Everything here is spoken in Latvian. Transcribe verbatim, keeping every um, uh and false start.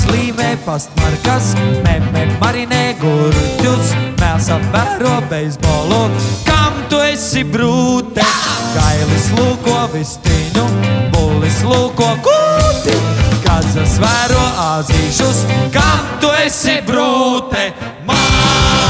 līmē pastmarkas, meme marinē gurķus, mēs apvēro beisbolu. Kam tu esi brūte? Gailis lūko vistiņu, bullis lūko kūti, kazas vēro āzīšus. Kam tu esi brūte? Mā!